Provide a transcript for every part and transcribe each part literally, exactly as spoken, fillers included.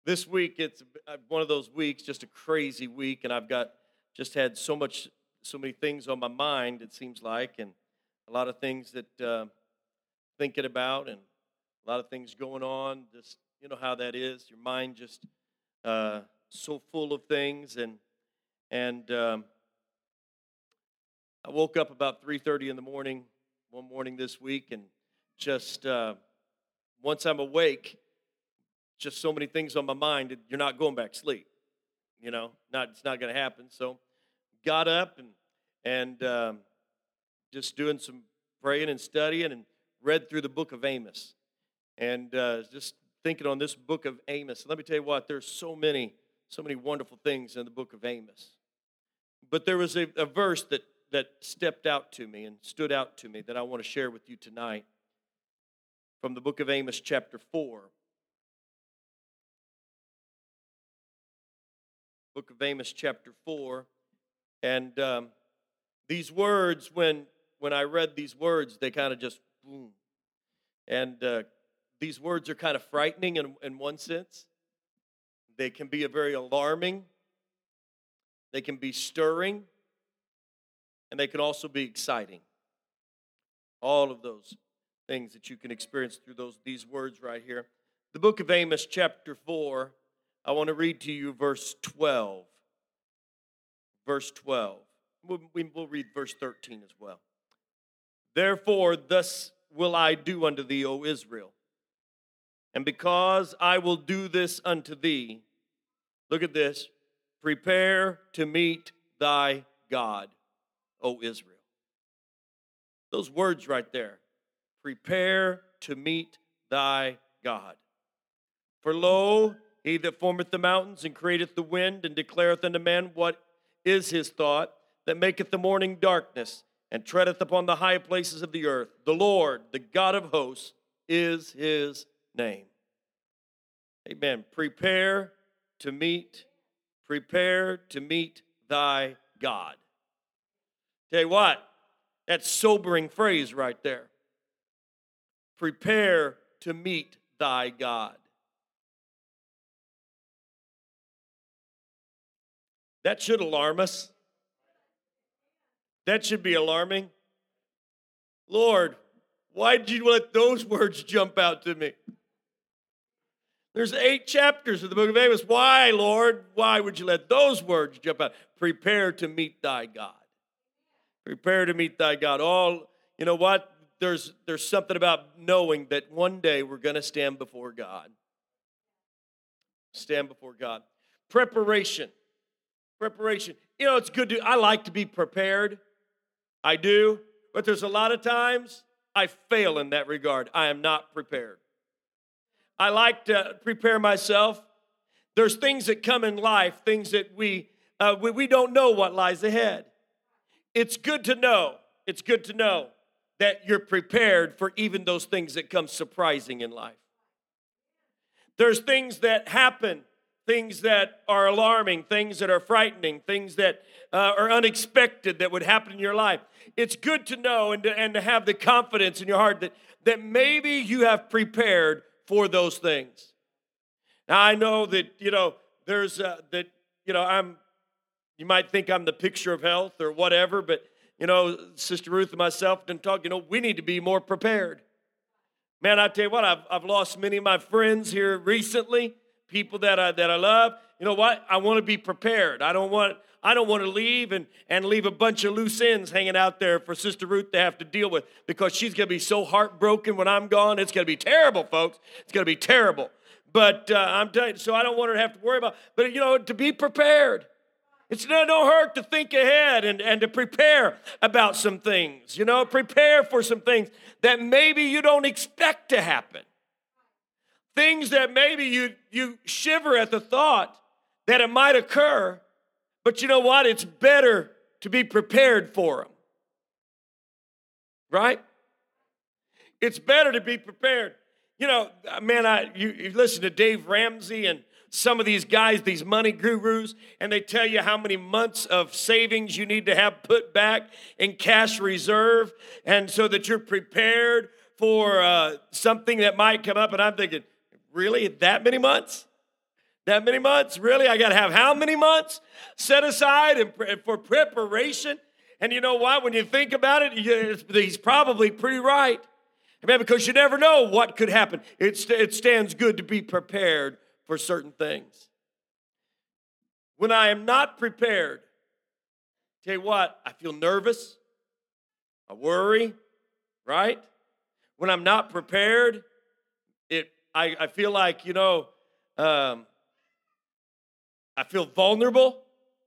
This week, it's one of those weeks, just a crazy week, and I've got just had so much, so many things on my mind, it seems like, and a lot of things that uh, thinking about, and a lot of things going on. Just, you know how that is. Your mind just uh, so full of things, and and um, I woke up about three thirty in the morning, one morning this week, and just uh, once I'm awake, just so many things on my mind, you're not going back to sleep. You know, not it's not going to happen. So got up and and um, just doing some praying and studying and read through the book of Amos. And uh, just thinking on this book of Amos. Let me tell you what, there's so many, so many wonderful things in the book of Amos. But there was a, a verse that, that stepped out to me and stood out to me that I want to share with you tonight from the book of Amos chapter four. Book of Amos chapter four. And um, these words, when when I read these words, they kind of just boom. And uh, these words are kind of frightening in, in one sense. They can be a very alarming. They can be stirring. And they can also be exciting. All of those things that you can experience through those these words right here. The book of Amos chapter four, I want to read to you verse twelve. Verse twelve. We'll, we'll read verse thirteen as well. Therefore, thus will I do unto thee, O Israel. And because I will do this unto thee, look at this, prepare to meet thy God, O Israel. Those words right there. Prepare to meet thy God. For lo, he that formeth the mountains and createth the wind and declareth unto man what is his thought, that maketh the morning darkness and treadeth upon the high places of the earth. The Lord, the God of hosts, is his name. Amen. Prepare to meet, prepare to meet thy God. Tell you what, that's sobering phrase right there. Prepare to meet thy God. That should alarm us. That should be alarming. Lord, why did you let those words jump out to me? There's eight chapters of the book of Amos. Why, Lord? Why would you let those words jump out? Prepare to meet thy God. Prepare to meet thy God. All, you know what? There's, there's something about knowing that one day we're going to stand before God. Stand before God. Preparation. Preparation. You know, it's good to, I like to be prepared. I do. But there's a lot of times I fail in that regard. I am not prepared. I like to prepare myself. There's things that come in life, things that we, uh, we, we don't know what lies ahead. It's good to know. It's good to know that you're prepared for even those things that come surprising in life. There's things that happen. Things that are alarming, things that are frightening, things that uh, are unexpected that would happen in your life. It's good to know and to, and to have the confidence in your heart that, that maybe you have prepared for those things. Now, I know that, you know, there's, uh, that, you know, I'm, you might think I'm the picture of health or whatever, but, you know, Sister Ruth and myself can talk, you know, we need to be more prepared. Man, I tell you what, I've, I've lost many of my friends here recently. People that I that I love, you know what? I want to be prepared. I don't want I don't want to leave and, and leave a bunch of loose ends hanging out there for Sister Ruth to have to deal with because she's going to be so heartbroken when I'm gone. It's going to be terrible, folks. It's going to be terrible. But uh, I'm telling you, so I don't want her to have to worry about. But you know, to be prepared. It's no, no hurt to think ahead and, and to prepare about some things. You know, prepare for some things that maybe you don't expect to happen. Things that maybe you, you shiver at the thought that it might occur, but you know what? It's better to be prepared for them. Right? It's better to be prepared. You know, man, I you, you listen to Dave Ramsey and some of these guys, these money gurus, and they tell you how many months of savings you need to have put back in cash reserve, and so that you're prepared for uh, something that might come up. And I'm thinking, really, that many months? That many months? Really? I got to have how many months set aside and for preparation? And you know what? When you think about it, he's probably pretty right. Amen, because you never know what could happen. It, it stands good to be prepared for certain things. When I am not prepared, tell you what, I feel nervous. I worry, right? When I'm not prepared, it I, I feel like, you know, um, I feel vulnerable.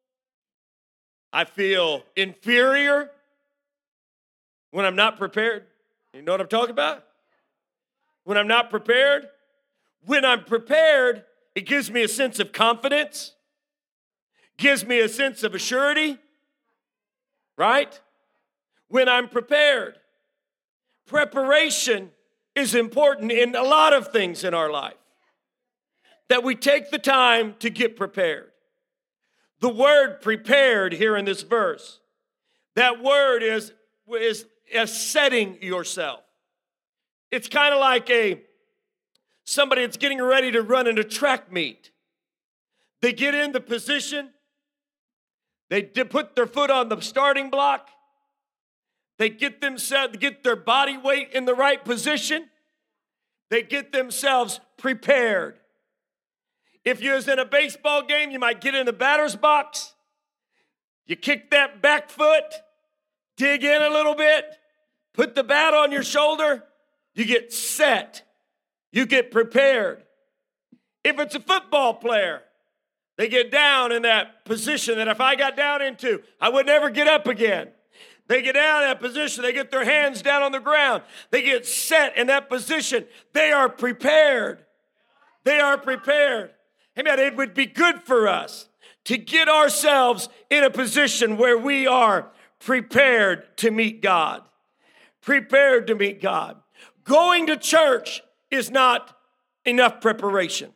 I feel inferior when I'm not prepared. You know what I'm talking about? When I'm not prepared. When I'm prepared, it gives me a sense of confidence, gives me a sense of assurity, right? When I'm prepared. Preparation is important in a lot of things in our life. That we take the time to get prepared. The word prepared here in this verse, that word is, is, is setting yourself. It's kind of like a somebody that's getting ready to run in a track meet. They get in the position, they put their foot on the starting block, they get themselves, get their body weight in the right position, they get themselves prepared. If you was in a baseball game, you might get in the batter's box. You kick that back foot, dig in a little bit, put the bat on your shoulder. You get set. You get prepared. If it's a football player, they get down in that position that if I got down into, I would never get up again. They get down in that position. They get their hands down on the ground. They get set in that position. They are prepared. They are prepared. Amen. It would be good for us to get ourselves in a position where we are prepared to meet God. Prepared to meet God. Going to church is not enough preparation.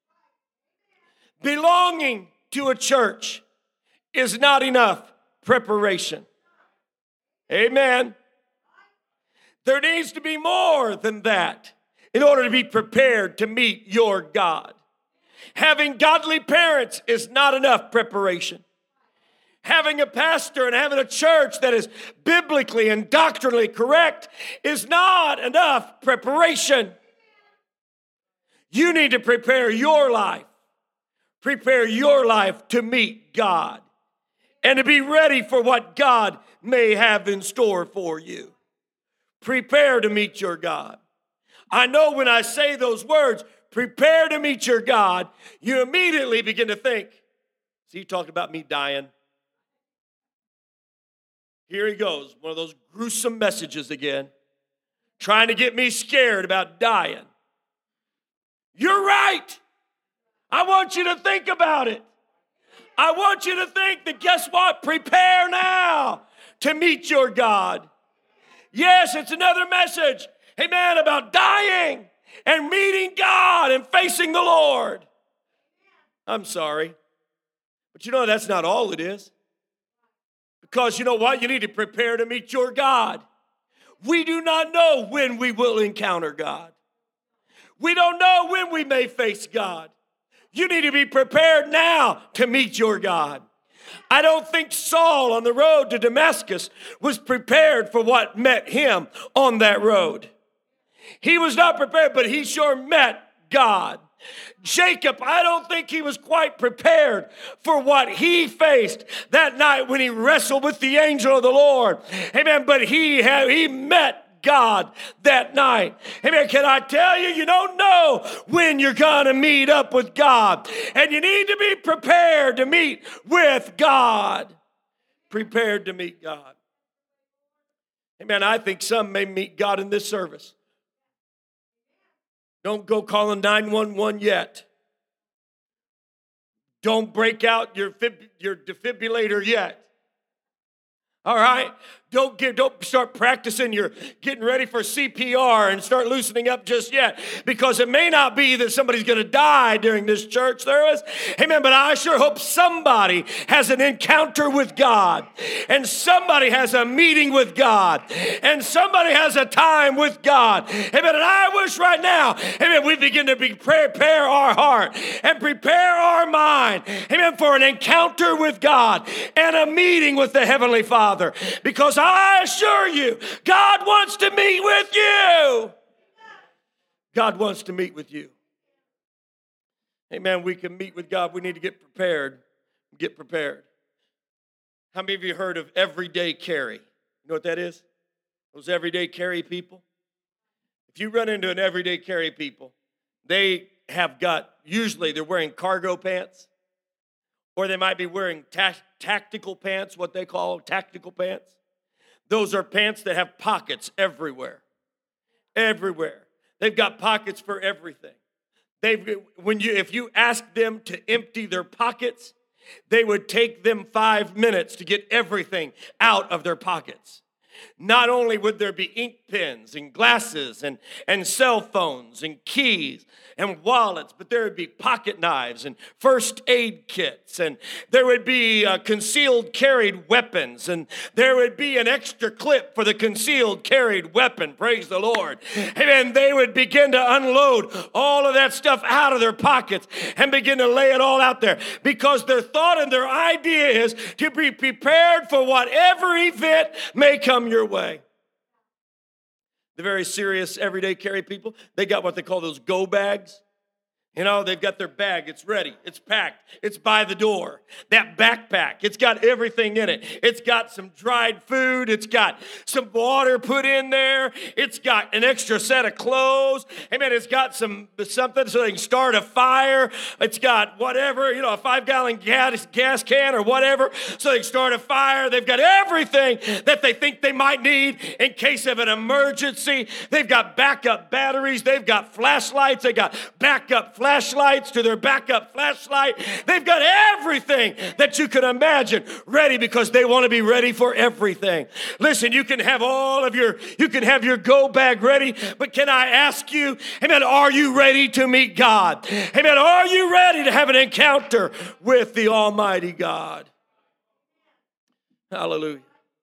Belonging to a church is not enough preparation. Amen. There needs to be more than that in order to be prepared to meet your God. Having godly parents is not enough preparation. Having a pastor and having a church that is biblically and doctrinally correct is not enough preparation. You need to prepare your life. Prepare your life to meet God and to be ready for what God may have in store for you. Prepare to meet your God. I know when I say those words, prepare to meet your God, you immediately begin to think, see, you talked about me dying. Here he goes, one of those gruesome messages again, trying to get me scared about dying. You're right. I want you to think about it. I want you to think that, guess what? Prepare now to meet your God. Yes, it's another message, amen, about dying and meeting God and facing the Lord. I'm sorry. But you know, that's not all it is. Because you know what? You need to prepare to meet your God. We do not know when we will encounter God. We don't know when we may face God. You need to be prepared now to meet your God. I don't think Saul on the road to Damascus was prepared for what met him on that road. He was not prepared, but he sure met God. Jacob, I don't think he was quite prepared for what he faced that night when he wrestled with the angel of the Lord. Amen. But he had, he met God that night. Amen. Can I tell you, you don't know when you're going to meet up with God. And you need to be prepared to meet with God. Prepared to meet God. Amen. I think some may meet God in this service. Don't go calling nine one one yet. Don't break out your, fib- your defibrillator yet. All right? Don't get, don't start practicing your getting ready for C P R and start loosening up just yet, because it may not be that somebody's going to die during this church service. Amen. But I sure hope somebody has an encounter with God, and somebody has a meeting with God, and somebody has a time with God. Amen. And I wish right now, amen, we begin to be, prepare our heart and prepare our mind, amen, for an encounter with God and a meeting with the Heavenly Father. Because I assure you, God wants to meet with you. God wants to meet with you. Amen. We can meet with God. We need to get prepared. Get prepared. How many of you heard of everyday carry? You know what that is? Those everyday carry people. If you run into an everyday carry people, they have got, usually they're wearing cargo pants, or they might be wearing ta- tactical pants, what they call tactical pants. Those are pants that have pockets everywhere. Everywhere. They've got pockets for everything. They've, when you, if you ask them to empty their pockets, they would take them five minutes to get everything out of their pockets. Not only would there be ink pens and glasses and, and cell phones and keys and wallets, but there would be pocket knives and first aid kits, and there would be uh, concealed carried weapons, and there would be an extra clip for the concealed carried weapon. Praise the Lord. And they would begin to unload all of that stuff out of their pockets and begin to lay it all out there, because their thought and their idea is to be prepared for whatever event may come your way. The very serious everyday carry people, they got what they call those go bags. You know, they've got their bag. It's ready. It's packed. It's by the door. That backpack, it's got everything in it. It's got some dried food. It's got some water put in there. It's got an extra set of clothes. Amen. It's got some something so they can start a fire. It's got whatever, you know, a five-gallon gas, gas can or whatever, so they can start a fire. They've got everything that they think they might need in case of an emergency. They've got backup batteries. They've got flashlights. They got backup flashlights. Flashlights to their backup flashlight. They've got everything that you can imagine ready, because they want to be ready for everything. Listen, you can have all of your, you can have your go bag ready, but can I ask you, amen, are you ready to meet God? Amen, are you ready to have an encounter with the Almighty God? Hallelujah.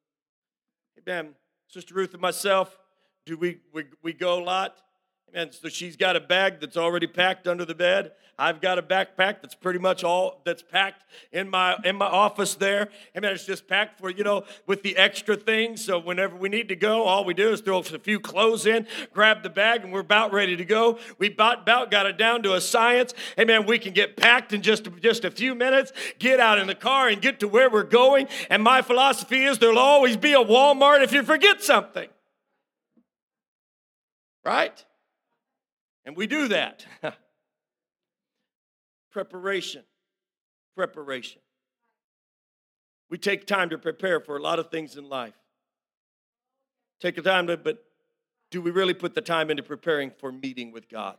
Amen. Sister Ruth and myself, do we, we, we go a lot? And so she's got a bag that's already packed under the bed. I've got a backpack that's pretty much all that's packed in my in my office there. And then it's just packed for, you know, with the extra things. So whenever we need to go, all we do is throw a few clothes in, grab the bag, and we're about ready to go. We about, about got it down to a science. Hey, man, we can get packed in just, just a few minutes, get out in the car, and get to where we're going. And my philosophy is there'll always be a Walmart if you forget something. Right? And we do that. Preparation. Preparation. We take time to prepare for a lot of things in life. Take the time to, but do we really put the time into preparing for meeting with God?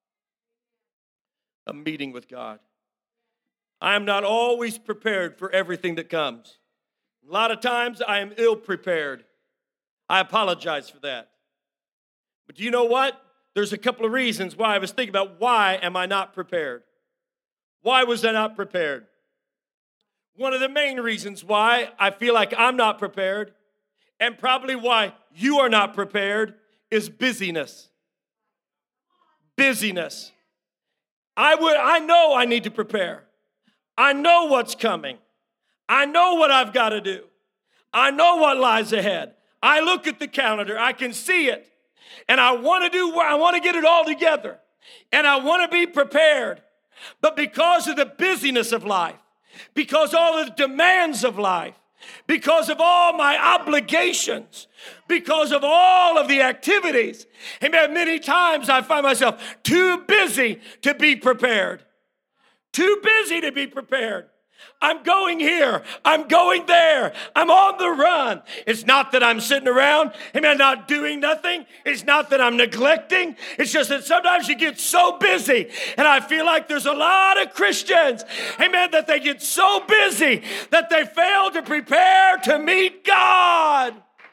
A meeting with God. I am not always prepared for everything that comes. A lot of times I am ill prepared. I apologize for that. But do you know what? There's a couple of reasons why I was thinking about why am I not prepared? Why was I not prepared? One of the main reasons why I feel like I'm not prepared, and probably why you are not prepared, is busyness. Busyness. I would I know I need to prepare. I know what's coming. I know what I've got to do. I know what lies ahead. I look at the calendar. I can see it. And I want to do, I want to get it all together. And I want to be prepared. But because of the busyness of life, because all the demands of life, because of all my obligations, because of all of the activities, and many times I find myself too busy to be prepared. Too busy to be prepared. I'm going here. I'm going there. I'm on the run. It's not that I'm sitting around and I'm not doing nothing. It's not that I'm neglecting. It's just that sometimes you get so busy. And I feel like there's a lot of Christians, amen, that they get so busy that they fail to prepare to meet God.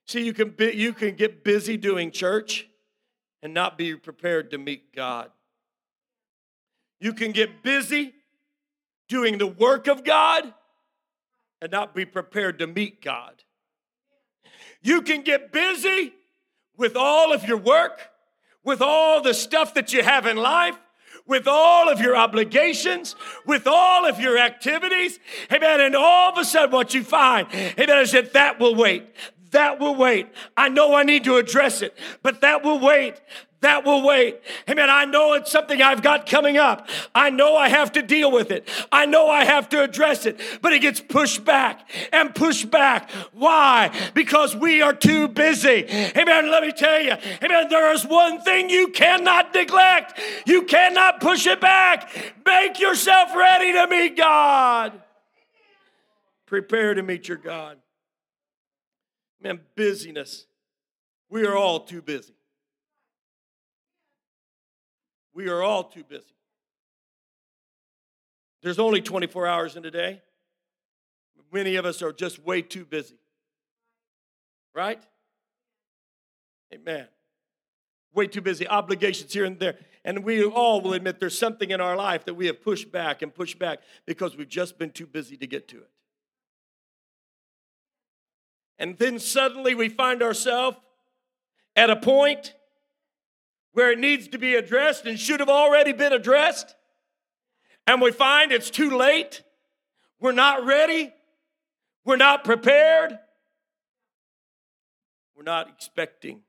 See, you can be, you can get busy doing church and not be prepared to meet God. You can get busy doing the work of God and not be prepared to meet God. You can get busy with all of your work, with all the stuff that you have in life, with all of your obligations, with all of your activities. Amen. And all of a sudden what you find, amen, is that that will wait. That will wait. I know I need to address it, but that will wait. That will wait. Amen. I know it's something I've got coming up. I know I have to deal with it. I know I have to address it, but it gets pushed back and pushed back. Why? Because we are too busy. Amen. Let me tell you, amen, there is one thing you cannot neglect. You cannot push it back. Make yourself ready to meet God. Prepare to meet your God. Man, busyness. We are all too busy. We are all too busy. There's only twenty-four hours in a day. Many of us are just way too busy. Right? Amen. Way too busy. Obligations here and there. And we all will admit there's something in our life that we have pushed back and pushed back because we've just been too busy to get to it. And then suddenly we find ourselves at a point where it needs to be addressed and should have already been addressed. And we find it's too late. We're not ready. We're not prepared. We're not expecting.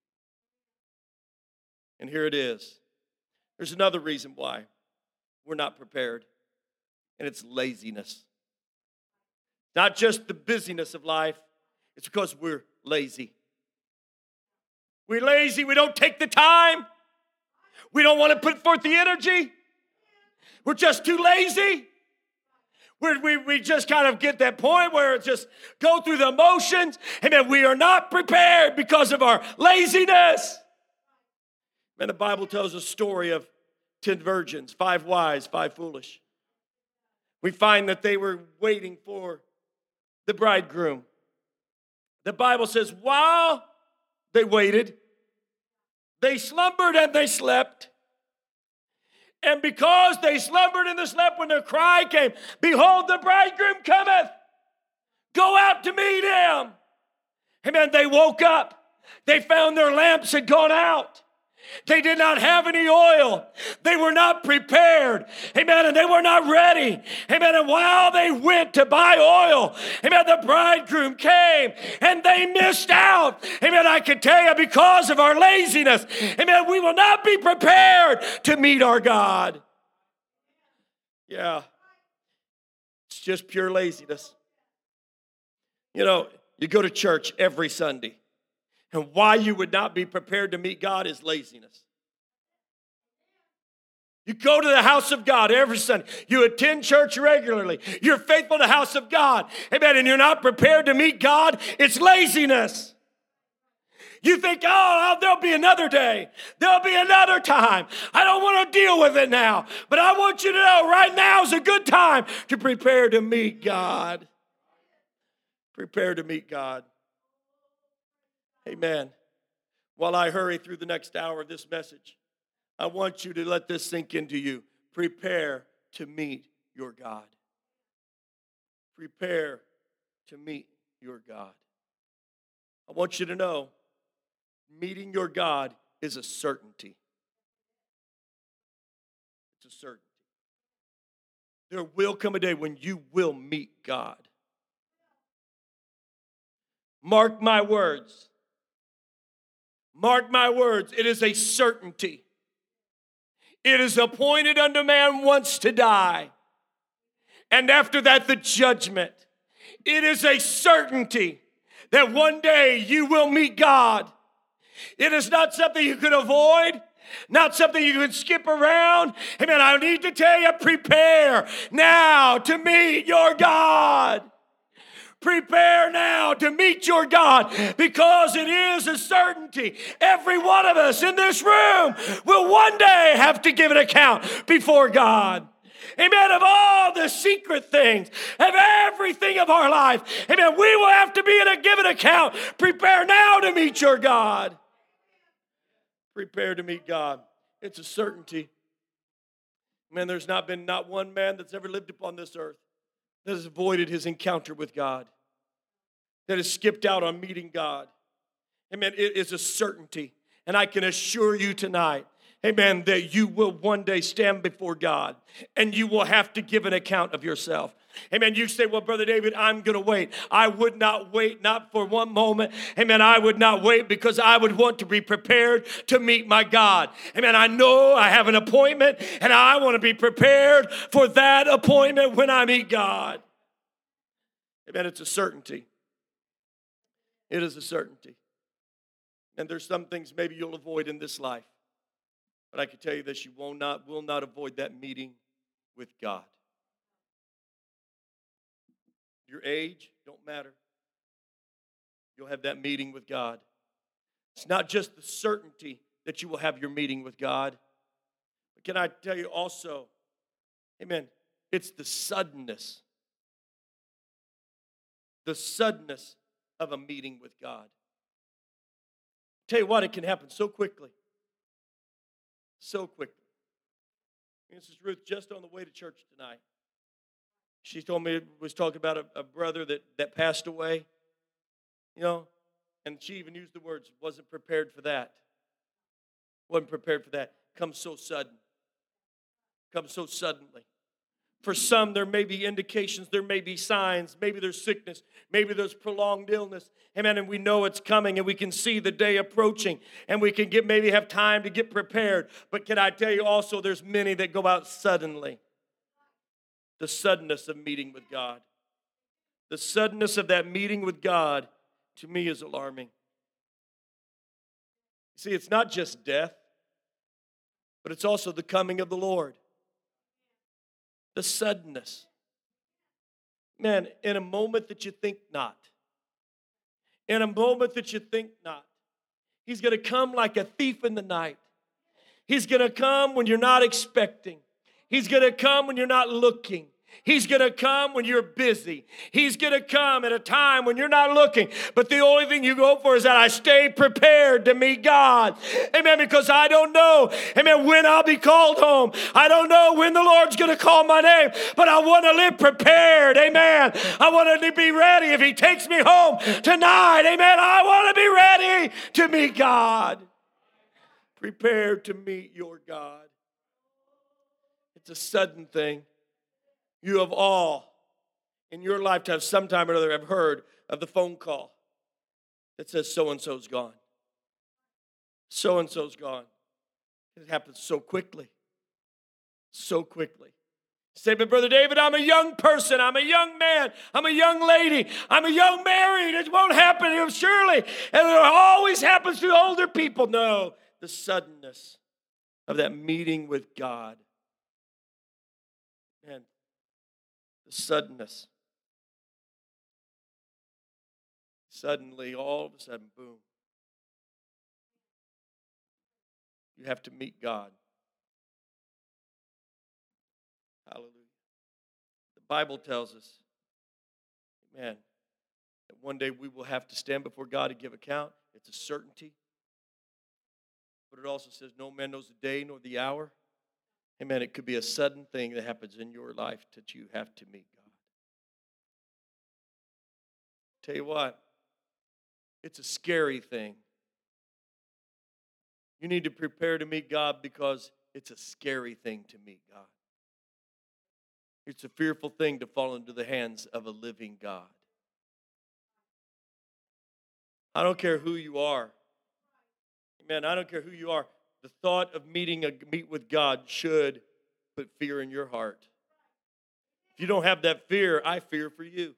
And here it is. There's another reason why we're not prepared, and it's laziness. Not just the busyness of life. It's because we're lazy. We're lazy. We don't take the time. We don't want to put forth the energy. We're just too lazy. We're, we we just kind of get that point where it's just go through the motions, and then we are not prepared because of our laziness. And the Bible tells a story of ten virgins, five wise, five foolish. We find that they were waiting for the bridegroom. The Bible says, while they waited, they slumbered and they slept. And because they slumbered and they slept, when the cry came, behold, the bridegroom cometh. Go out to meet him. Amen. They woke up. They found their lamps had gone out. They did not have any oil. They were not prepared. Amen. And they were not ready. Amen. And while they went to buy oil, amen, the bridegroom came and they missed out. Amen. I can tell you, because of our laziness, amen, we will not be prepared to meet our God. Yeah. It's just pure laziness. You know, you go to church every Sunday. And why you would not be prepared to meet God is laziness. You go to the house of God every Sunday. You attend church regularly. You're faithful to the house of God. Amen. And you're not prepared to meet God. It's laziness. You think, oh, there'll be another day. There'll be another time. I don't want to deal with it now. But I want you to know right now is a good time to prepare to meet God. Prepare to meet God. Amen. While I hurry through the next hour of this message, I want you to let this sink into you. Prepare to meet your God. Prepare to meet your God. I want you to know, meeting your God is a certainty. It's a certainty. There will come a day when you will meet God. Mark my words. Mark my words, it is a certainty. It is appointed unto man once to die. And after that, the judgment. It is a certainty that one day you will meet God. It is not something you could avoid, not something you can skip around. Amen. I need to tell you, prepare now to meet your God. Prepare now to meet your God, because it is a certainty. Every one of us in this room will one day have to give an account before God. Amen, of all the secret things, of everything of our life. Amen, we will have to be in a given account. Prepare now to meet your God. Prepare to meet God. It's a certainty. Man, there's not been not one man that's ever lived upon this earth that has avoided his encounter with God, that has skipped out on meeting God. Amen, it is a certainty. And I can assure you tonight, amen, that you will one day stand before God and you will have to give an account of yourself. Amen. You say, well, Brother David, I'm going to wait. I would not wait, not for one moment. Amen. I would not wait because I would want to be prepared to meet my God. Amen. I know I have an appointment and I want to be prepared for that appointment when I meet God. Amen. It's a certainty. It is a certainty. And there's some things maybe you'll avoid in this life. But I can tell you this, you will not, will not avoid that meeting with God. Your age don't matter. You'll have that meeting with God. It's not just the certainty that you will have your meeting with God. But can I tell you also, amen, it's the suddenness. The suddenness of a meeting with God. Tell you what, it can happen so quickly. So quickly. Missus Ruth, just on the way to church tonight, she told me, was talking about a, a brother that, that passed away, you know, and she even used the words, wasn't prepared for that. Wasn't prepared for that. Comes so sudden. Comes so suddenly. For some, there may be indications, there may be signs, maybe there's sickness, maybe there's prolonged illness. Amen, and we know it's coming and we can see the day approaching and we can get maybe have time to get prepared. But can I tell you also, there's many that go out suddenly. The suddenness of meeting with God. The suddenness of that meeting with God, to me, is alarming. See, it's not just death, but it's also the coming of the Lord. The suddenness. Man, in a moment that you think not. In a moment that you think not. He's going to come like a thief in the night. He's going to come when you're not expecting. He's going to come when you're not looking. He's going to come when you're busy. He's going to come at a time when you're not looking. But the only thing you go for is that I stay prepared to meet God. Amen. Because I don't know, amen, when I'll be called home. I don't know when the Lord's going to call my name. But I want to live prepared. Amen. I want to be ready if He takes me home tonight. Amen. I want to be ready to meet God. Prepared to meet your God. It's a sudden thing. You have all, in your lifetime, sometime or other, have heard of the phone call that says so-and-so's gone. So-and-so's gone. It happens so quickly. So quickly. Say, but Brother David, I'm a young person. I'm a young man. I'm a young lady. I'm a young married. It won't happen, surely. And it always happens to older people. No, the suddenness of that meeting with God. Man, the suddenness. Suddenly, all of a sudden, boom. You have to meet God. Hallelujah. The Bible tells us, man, that one day we will have to stand before God and give account. It's a certainty. But it also says no man knows the day nor the hour. Amen. It could be a sudden thing that happens in your life that you have to meet God. Tell you what, it's a scary thing. You need to prepare to meet God because it's a scary thing to meet God. It's a fearful thing to fall into the hands of a living God. I don't care who you are. Amen. I don't care who you are. The thought of meeting a meet with God should put fear in your heart. If you don't have that fear, I fear for you.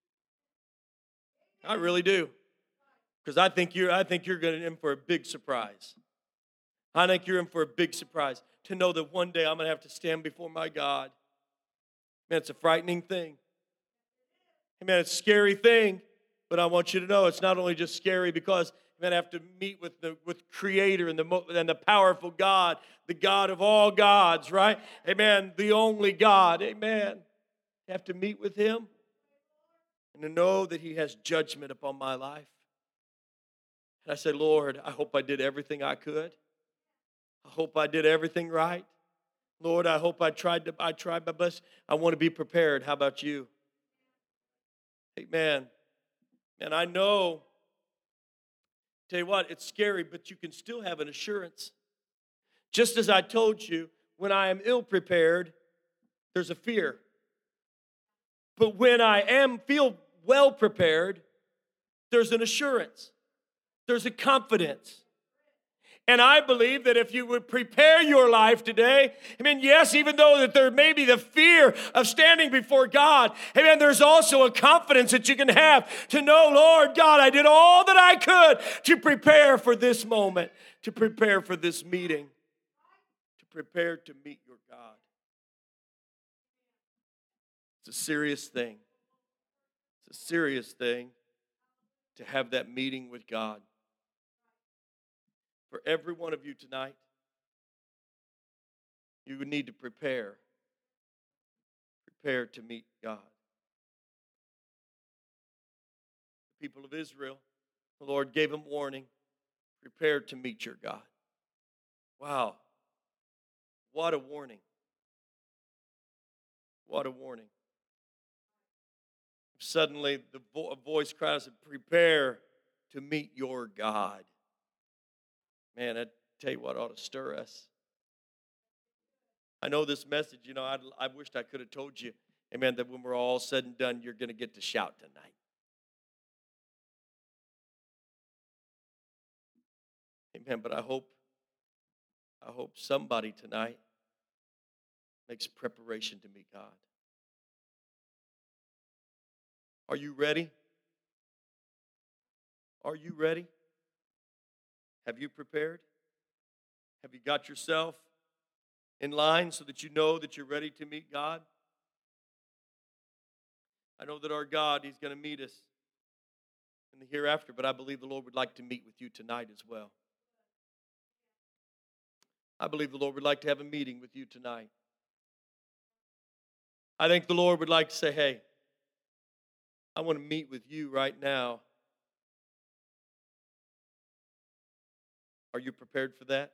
I really do. Because I think you're I think you're going in for a big surprise. I think you're in for a big surprise to know that one day I'm going to have to stand before my God. Man, it's a frightening thing. Man, it's a scary thing, but I want you to know it's not only just scary because amen, I have to meet with the with Creator and the, and the powerful God, the God of all gods, right? Amen, the only God, amen. I have to meet with Him and to know that He has judgment upon my life. And I say, Lord, I hope I did everything I could. I hope I did everything right. Lord, I hope I tried to, I tried my best. I want to be prepared. How about you? Amen. And I know, tell you what, it's scary, but you can still have an assurance. Just as I told you, when I am ill prepared, there's a fear. But when I am feel well prepared, there's an assurance. There's a confidence. And I believe that if you would prepare your life today, I mean, yes, even though that there may be the fear of standing before God, amen, there's also a confidence that you can have to know, Lord God, I did all that I could to prepare for this moment, to prepare for this meeting, to prepare to meet your God. It's a serious thing. It's a serious thing to have that meeting with God. For every one of you tonight, you would need to prepare. Prepare to meet God. The people of Israel, the Lord gave them warning. Prepare to meet your God. Wow. What a warning. What a warning. Suddenly, the vo- a voice cried and said, prepare to meet your God. Man, I tell you what ought to stir us. I know this message, you know, I, I wished I could have told you, amen, that when we're all said and done, you're going to get to shout tonight. Amen, but I hope, I hope somebody tonight makes preparation to meet God. Are you ready? Are you ready? Have you prepared? Have you got yourself in line so that you know that you're ready to meet God? I know that our God, He's going to meet us in the hereafter, but I believe the Lord would like to meet with you tonight as well. I believe the Lord would like to have a meeting with you tonight. I think the Lord would like to say, hey, I want to meet with you right now. Are you prepared for that?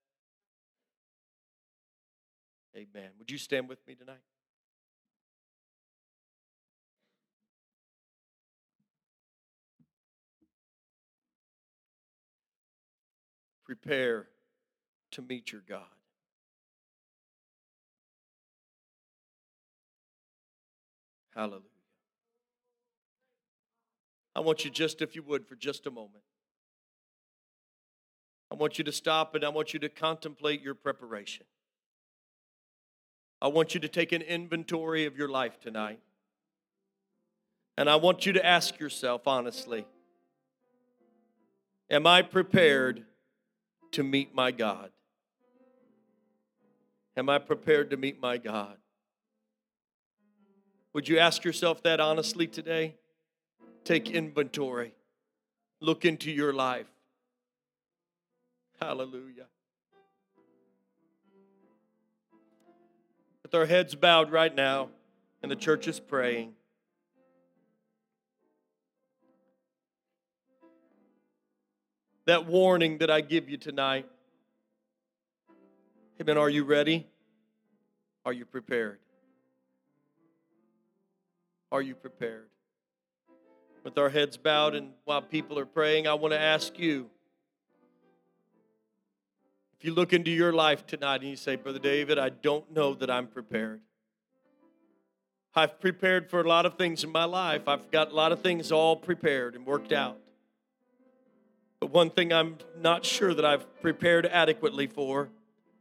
Amen. Would you stand with me tonight? Prepare to meet your God. Hallelujah. I want you just, if you would, for just a moment. I want you to stop and I want you to contemplate your preparation. I want you to take an inventory of your life tonight. And I want you to ask yourself honestly, am I prepared to meet my God? Am I prepared to meet my God? Would you ask yourself that honestly today? Take inventory. Look into your life. Hallelujah. With our heads bowed right now, and the church is praying. That warning that I give you tonight, amen, are you ready? Are you prepared? Are you prepared? With our heads bowed and while people are praying, I want to ask you, if you look into your life tonight and you say, Brother David, I don't know that I'm prepared. I've prepared for a lot of things in my life. I've got a lot of things all prepared and worked out. But one thing I'm not sure that I've prepared adequately for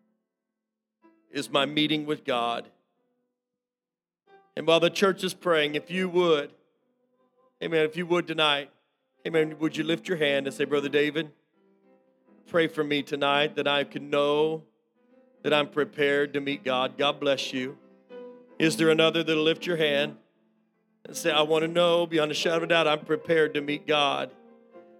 is my meeting with God. And while the church is praying, if you would, amen, if you would tonight, amen, would you lift your hand and say, Brother David, pray for me tonight that I can know that I'm prepared to meet God. God bless you. Is there another that'll lift your hand and say, I want to know beyond a shadow of a doubt I'm prepared to meet God?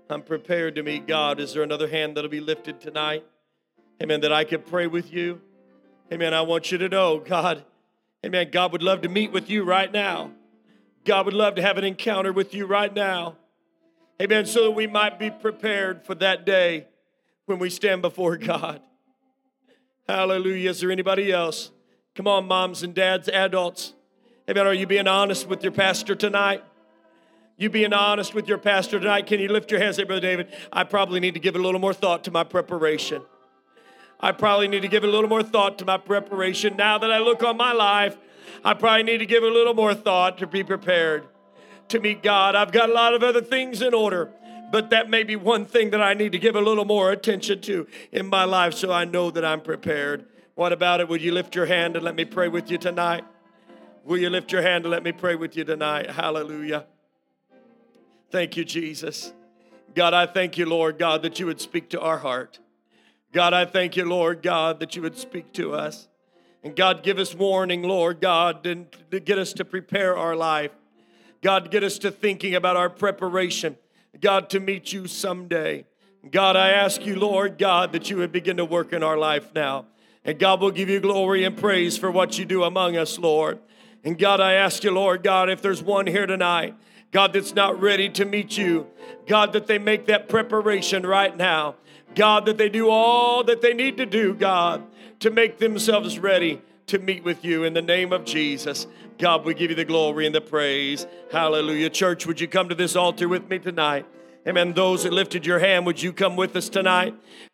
I'm prepared to meet God. Is there another hand that'll be lifted tonight? Amen, that I could pray with you. Amen, I want you to know, God, amen, God would love to meet with you right now. God would love to have an encounter with you right now. Amen, so that we might be prepared for that day when we stand before God. Hallelujah. Is there anybody else? Come on, moms and dads, adults. Amen, are you being honest with your pastor tonight? You being honest with your pastor tonight? Can you lift your hands and say, Brother David, I probably need to give a little more thought to my preparation. I probably need to give a little more thought to my preparation. Now that I look on my life, I probably need to give a little more thought to be prepared to meet God. I've got a lot of other things in order, but that may be one thing that I need to give a little more attention to in my life so I know that I'm prepared. What about it? Would you lift your hand and let me pray with you tonight? Will you lift your hand and let me pray with you tonight? Hallelujah. Thank you, Jesus. God, I thank you, Lord God, that you would speak to our heart. God, I thank you, Lord God, that you would speak to us. And God, give us warning, Lord God, and to get us to prepare our life. God, get us to thinking about our preparation. God, to meet you someday. God, I ask you, Lord God, that you would begin to work in our life now. And God will give you glory and praise for what you do among us, Lord. And God, I ask you, Lord God, if there's one here tonight, God, that's not ready to meet you, God, that they make that preparation right now. God, that they do all that they need to do, God, to make themselves ready to meet with you in the name of Jesus. God, we give you the glory and the praise. Hallelujah. Church, would you come to this altar with me tonight? Amen. Those that lifted your hand, would you come with us tonight?